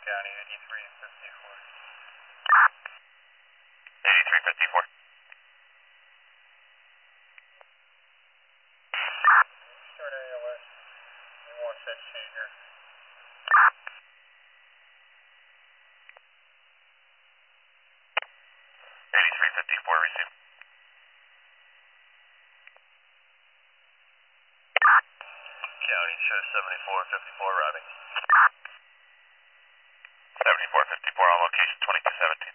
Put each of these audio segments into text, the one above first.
County, 8354. 8354. Start ALS. We want that changer. 8354, receive. County, show 7454 routing. 7454 on location 2217.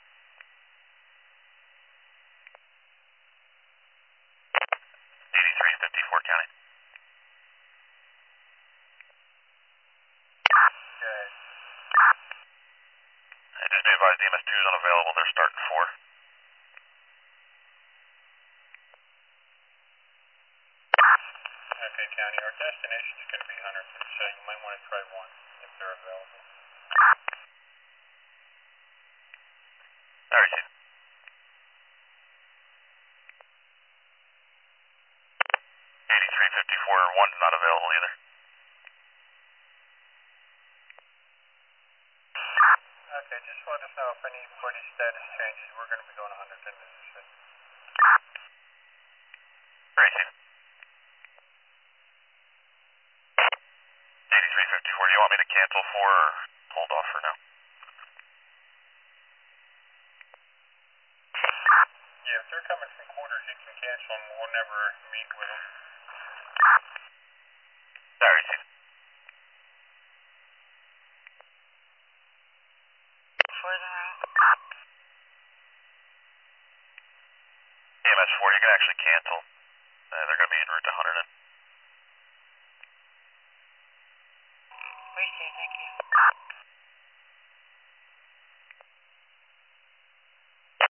8354 County. Okay. I just be advised EMS 2 is unavailable, they're starting 4. Okay, County, our destination is going to be Hunter, so you might want to try 1 if they're available. I receive. 8354, 1 not available either. Okay, just let us know if anybody's status changes. We're going to be going to Huntington, as I said. Receive. 8354, do you want me to cancel 4 or hold off for now? Yeah, if they're coming from quarters, you can cancel them. We'll never meet with them. I receive. Further out. EMS 4, you can actually cancel. They're going to be en route to Hunterdon. Appreciate it, thank you.